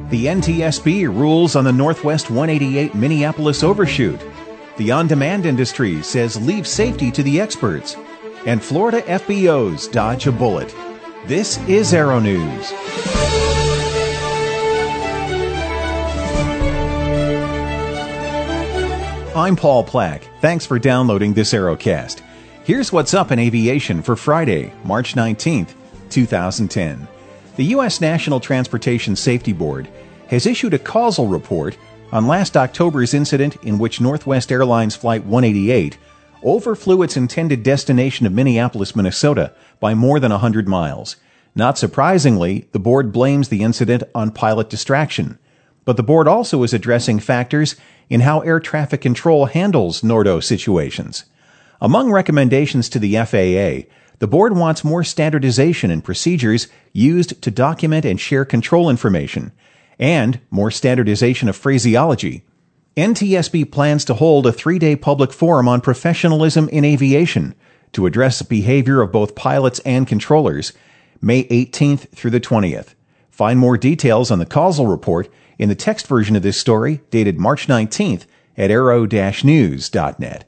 The NTSB rules on the Northwest 188 Minneapolis overshoot. The on-demand industry says leave safety to the experts. And Florida FBOs dodge a bullet. This is Aero News. I'm Paul Plack. Thanks for downloading this Aerocast. Here's what's up in aviation for Friday, March 19th, 2010. The U.S. National Transportation Safety Board has issued a causal report on last October's incident in which Northwest Airlines Flight 188 overflew its intended destination of Minneapolis, Minnesota by more than 100 miles. Not surprisingly, the board blames the incident on pilot distraction. But the board also is addressing factors in how air traffic control handles NORDO situations. Among recommendations to the FAA, the board wants more standardization in procedures used to document and share control information, and more standardization of phraseology. NTSB plans to hold a 3-day public forum on professionalism in aviation to address the behavior of both pilots and controllers, May 18th through the 20th. Find more details on the causal report in the text version of this story, dated March 19th at aero-news.net.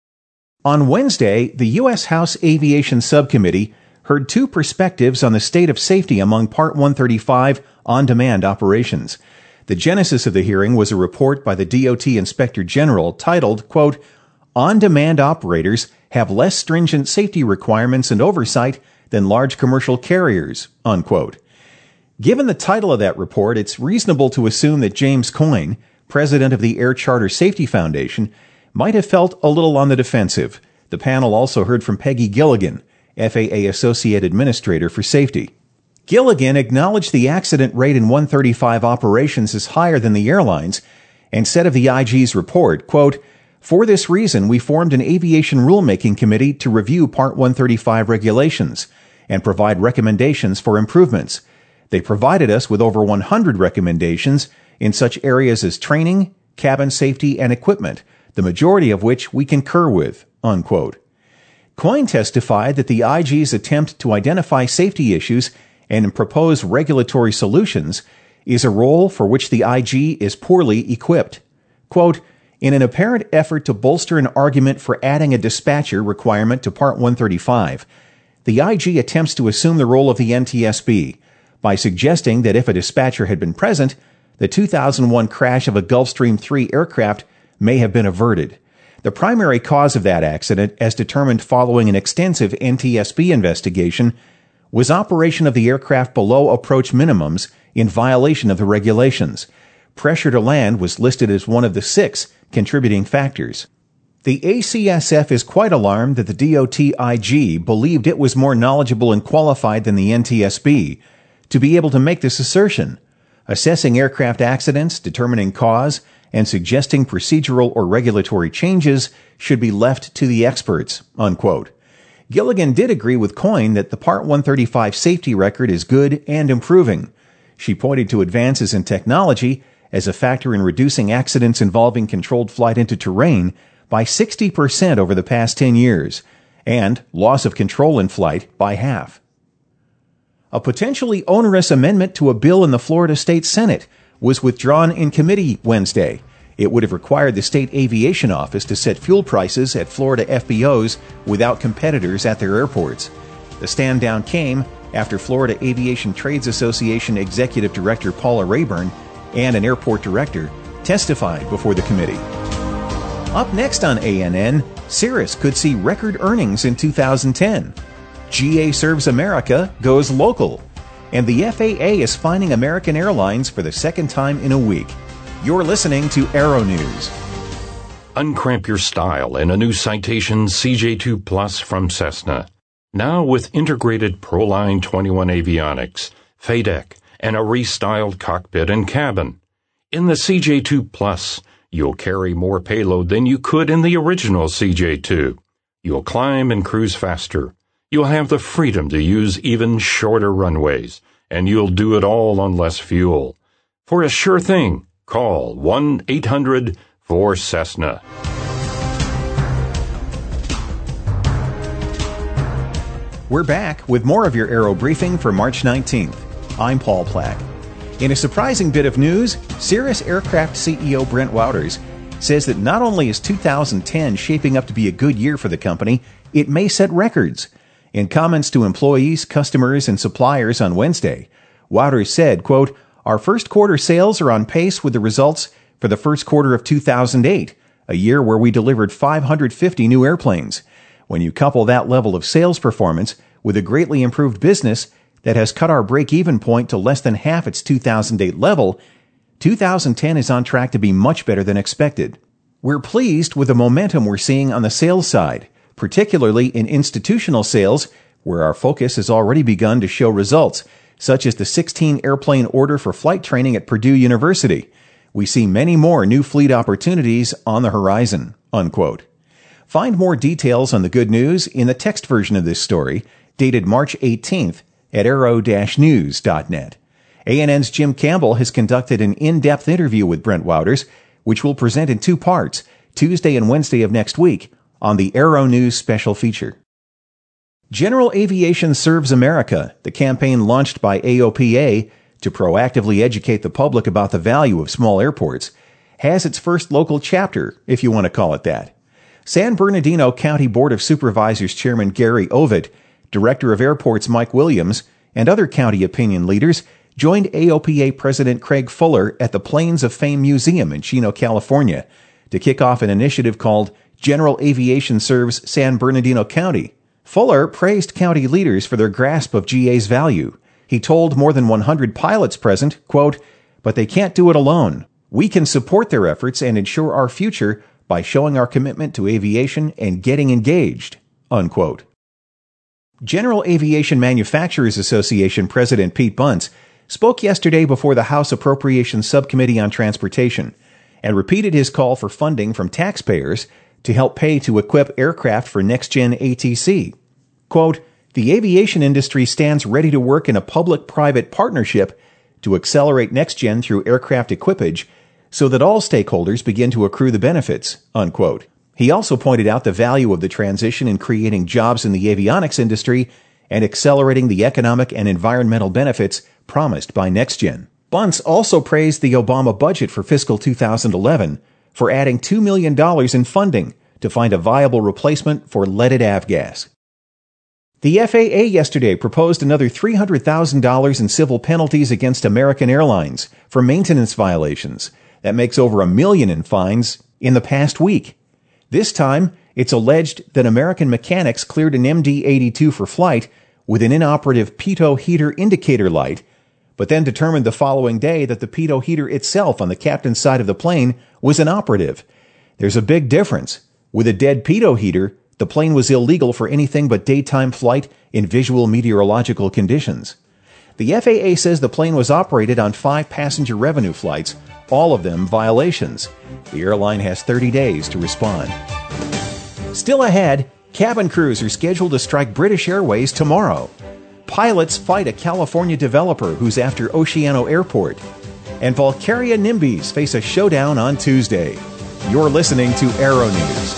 On Wednesday, the U.S. House Aviation Subcommittee heard two perspectives on the state of safety among Part 135 on-demand operations. The genesis of the hearing was a report by the DOT Inspector General titled, quote, "On-demand operators have less stringent safety requirements and oversight than large commercial carriers," unquote. Given the title of that report, it's reasonable to assume that James Coyne, president of the Air Charter Safety Foundation, might have felt a little on the defensive. The panel also heard from Peggy Gilligan, FAA Associate Administrator for Safety. Gilligan acknowledged the accident rate in 135 operations is higher than the airlines and said of the IG's report, quote, "For this reason, we formed an aviation rulemaking committee to review Part 135 regulations and provide recommendations for improvements. They provided us with over 100 recommendations in such areas as training, cabin safety, and equipment, the majority of which we concur with," unquote. Coyne testified that the IG's attempt to identify safety issues and propose regulatory solutions is a role for which the IG is poorly equipped. Quote, "In an apparent effort to bolster an argument for adding a dispatcher requirement to Part 135, the IG attempts to assume the role of the NTSB by suggesting that if a dispatcher had been present, the 2001 crash of a Gulfstream III aircraft may have been averted. The primary cause of that accident, as determined following an extensive NTSB investigation, was operation of the aircraft below approach minimums in violation of the regulations. Pressure to land was listed as one of the 6 contributing factors." The ACSF is quite alarmed that the DOT IG believed it was more knowledgeable and qualified than the NTSB to be able to make this assertion. Assessing aircraft accidents, determining cause, and suggesting procedural or regulatory changes should be left to the experts, unquote. Gilligan did agree with Coyne that the Part 135 safety record is good and improving. She pointed to advances in technology as a factor in reducing accidents involving controlled flight into terrain by 60% over the past 10 years, and loss of control in flight by half. A potentially onerous amendment to a bill in the Florida State Senate was withdrawn in committee Wednesday. It would have required the State Aviation Office to set fuel prices at Florida FBOs without competitors at their airports. The stand down came after Florida Aviation Trades Association Executive Director Paula Rayburn and an airport director testified before the committee. Up next on ANN, Cirrus could see record earnings in 2010. GA Serves America goes local. And the FAA is fining American Airlines for the second time in a week. You're listening to Aero News. Uncramp your style in a new Citation CJ2 Plus from Cessna. Now with integrated ProLine 21 avionics, FADEC, and a restyled cockpit and cabin. In the CJ2 Plus, you'll carry more payload than you could in the original CJ2. You'll climb and cruise faster. You'll have the freedom to use even shorter runways, and you'll do it all on less fuel. For a sure thing, call 1-800-4Cessna. We're back with more of your Aero Briefing for March 19th. I'm Paul Plack. In a surprising bit of news, Cirrus Aircraft CEO Brent Wouters says that not only is 2010 shaping up to be a good year for the company, it may set records. In comments to employees, customers, and suppliers on Wednesday, Wouters said, quote, "Our first quarter sales are on pace with the results for the first quarter of 2008, a year where we delivered 550 new airplanes. When you couple that level of sales performance with a greatly improved business that has cut our break-even point to less than half its 2008 level, 2010 is on track to be much better than expected. We're pleased with the momentum we're seeing on the sales side, particularly in institutional sales, where our focus has already begun to show results, such as the 16-airplane order for flight training at Purdue University. We see many more new fleet opportunities on the horizon," unquote. Find more details on the good news in the text version of this story, dated March 18th at aero-news.net. ANN's Jim Campbell has conducted an in-depth interview with Brent Wouters, which we'll present in two parts, Tuesday and Wednesday of next week, on the Aero News special feature. General Aviation Serves America, the campaign launched by AOPA to proactively educate the public about the value of small airports, has its first local chapter, if you want to call it that. San Bernardino County Board of Supervisors Chairman Gary Ovitt, Director of Airports Mike Williams, and other county opinion leaders joined AOPA President Craig Fuller at the Planes of Fame Museum in Chino, California, to kick off an initiative called General Aviation Serves San Bernardino County. Fuller praised county leaders for their grasp of GA's value. He told more than 100 pilots present, quote, "But they can't do it alone. We can support their efforts and ensure our future by showing our commitment to aviation and getting engaged," unquote. General Aviation Manufacturers Association President Pete Bunce spoke yesterday before the House Appropriations Subcommittee on Transportation and repeated his call for funding from taxpayers to help pay to equip aircraft for next-gen ATC. Quote, "The aviation industry stands ready to work in a public-private partnership to accelerate next-gen through aircraft equipage so that all stakeholders begin to accrue the benefits," unquote. He also pointed out the value of the transition in creating jobs in the avionics industry and accelerating the economic and environmental benefits promised by NextGen. Bunce also praised the Obama budget for fiscal 2011 for adding $2 million in funding to find a viable replacement for leaded avgas. The FAA yesterday proposed another $300,000 in civil penalties against American Airlines for maintenance violations. That makes over $1 million in fines in the past week. This time, it's alleged that American mechanics cleared an MD-82 for flight with an inoperative pitot heater indicator light, but then determined the following day that the pitot heater itself on the captain's side of the plane was inoperative. There's a big difference. With a dead pitot heater, the plane was illegal for anything but daytime flight in visual meteorological conditions. The FAA says the plane was operated on 5 passenger revenue flights, all of them violations. The airline has 30 days to respond. Still ahead, cabin crews are scheduled to strike British Airways tomorrow. Pilots fight a California developer who's after Oceano Airport. And Valkyria NIMBYs face a showdown on Tuesday. You're listening to Aero News.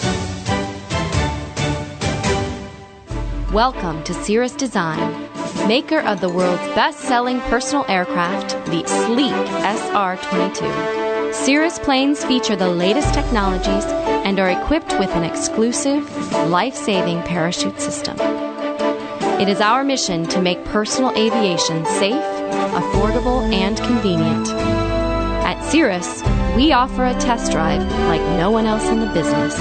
Welcome to Cirrus Design, maker of the world's best-selling personal aircraft, the sleek SR-22. Cirrus planes feature the latest technologies and are equipped with an exclusive, life-saving parachute system. It is our mission to make personal aviation safe, affordable, and convenient. At Cirrus, we offer a test drive like no one else in the business.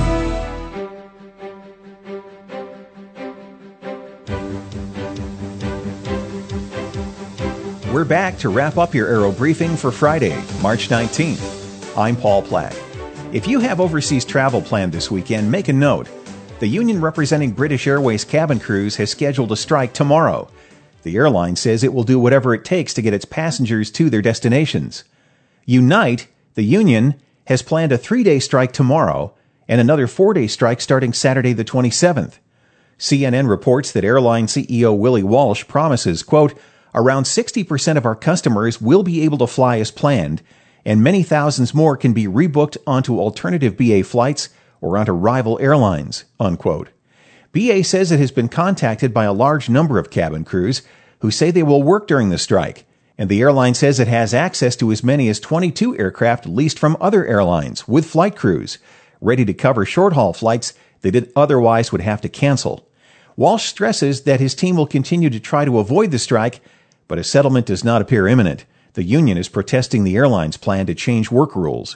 We're back to wrap up your Aero Briefing for Friday, March 19th. I'm Paul Plack. If you have overseas travel planned this weekend, make a note. The union representing British Airways cabin crews has scheduled a strike tomorrow. The airline says it will do whatever it takes to get its passengers to their destinations. Unite, the union, has planned a 3-day strike tomorrow and another 4-day strike starting Saturday the 27th. CNN reports that airline CEO Willie Walsh promises, quote, "Around 60% of our customers will be able to fly as planned, and many thousands more can be rebooked onto alternative BA flights or onto rival airlines," unquote. BA says it has been contacted by a large number of cabin crews who say they will work during the strike And the airline says it has access to as many as 22 aircraft leased from other airlines with flight crews, ready to cover short-haul flights that it otherwise would have to cancel. Walsh stresses that his team will continue to try to avoid the strike, but a settlement does not appear imminent. The union is protesting the airline's plan to change work rules.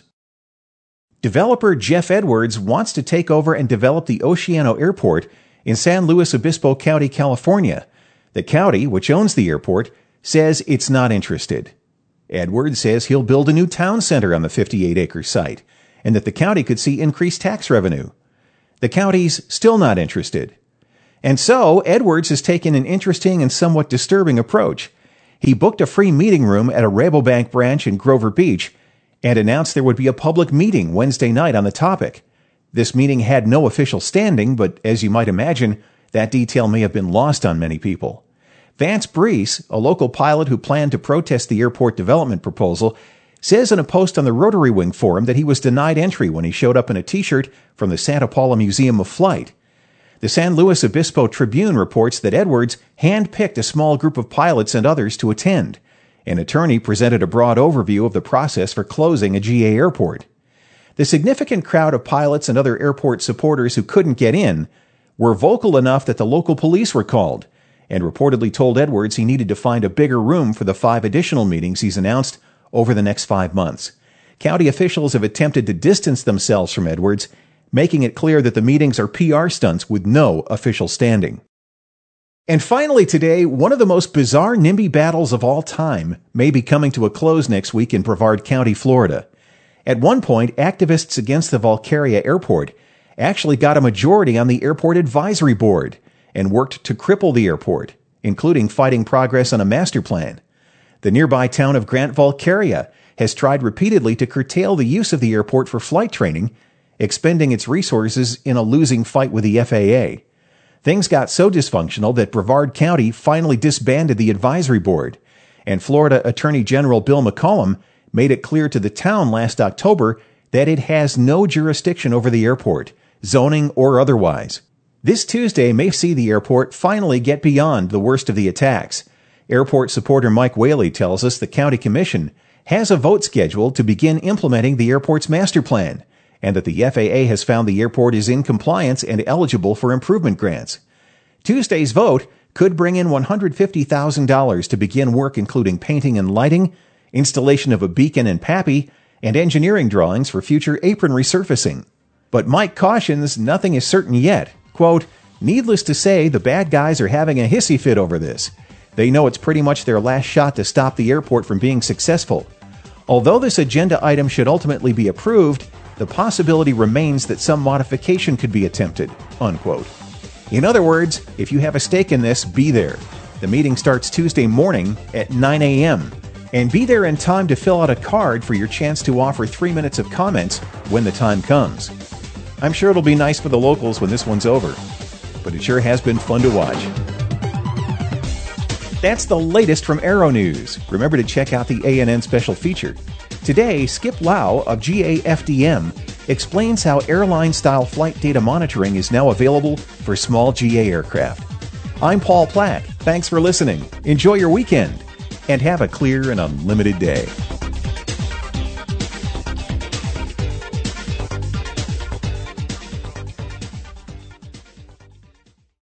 Developer Jeff Edwards wants to take over and develop the Oceano Airport in San Luis Obispo County, California. The county, which owns the airport, says it's not interested. Edwards says he'll build a new town center on the 58-acre site, and that the county could see increased tax revenue. The county's still not interested. And so, Edwards has taken an interesting and somewhat disturbing approach. He booked a free meeting room at a Rabobank branch in Grover Beach and announced there would be a public meeting Wednesday night on the topic. This meeting had no official standing, but as you might imagine, that detail may have been lost on many people. Vance Brees, a local pilot who planned to protest the airport development proposal, says in a post on the Rotary Wing forum that he was denied entry when he showed up in a T-shirt from the Santa Paula Museum of Flight. The San Luis Obispo Tribune reports that Edwards handpicked a small group of pilots and others to attend. An attorney presented a broad overview of the process for closing a GA airport. The significant crowd of pilots and other airport supporters who couldn't get in were vocal enough that the local police were called, and reportedly told Edwards he needed to find a bigger room for the 5 additional meetings he's announced over the next 5 months. County officials have attempted to distance themselves from Edwards, making it clear that the meetings are PR stunts with no official standing. And finally today, one of the most bizarre NIMBY battles of all time may be coming to a close next week in Brevard County, Florida. At one point, activists against the Valkyria Airport actually got a majority on the Airport Advisory Board and worked to cripple the airport, including fighting progress on a master plan. The nearby town of Grant Valkyria has tried repeatedly to curtail the use of the airport for flight training, expending its resources in a losing fight with the FAA. Things got so dysfunctional that Brevard County finally disbanded the advisory board, and Florida Attorney General Bill McCollum made it clear to the town last October that it has no jurisdiction over the airport, zoning or otherwise. This Tuesday may see the airport finally get beyond the worst of the attacks. Airport supporter Mike Whaley tells us the county commission has a vote scheduled to begin implementing the airport's master plan, and that the FAA has found the airport is in compliance and eligible for improvement grants. Tuesday's vote could bring in $150,000 to begin work including painting and lighting, installation of a beacon and PAPI, and engineering drawings for future apron resurfacing. But Mike cautions nothing is certain yet. Quote, "Needless to say, the bad guys are having a hissy fit over this. They know it's pretty much their last shot to stop the airport from being successful. Although this agenda item should ultimately be approved, the possibility remains that some modification could be attempted," unquote. In other words, if you have a stake in this, be there. The meeting starts Tuesday morning at 9 a.m. And be there in time to fill out a card for your chance to offer 3 minutes of comments when the time comes. I'm sure it'll be nice for the locals when this one's over, but it sure has been fun to watch. That's the latest from Aero News. Remember to check out the ANN special feature. Today, Skip Lau of GAFDM explains how airline-style flight data monitoring is now available for small GA aircraft. I'm Paul Plack. Thanks for listening. Enjoy your weekend, and have a clear and unlimited day.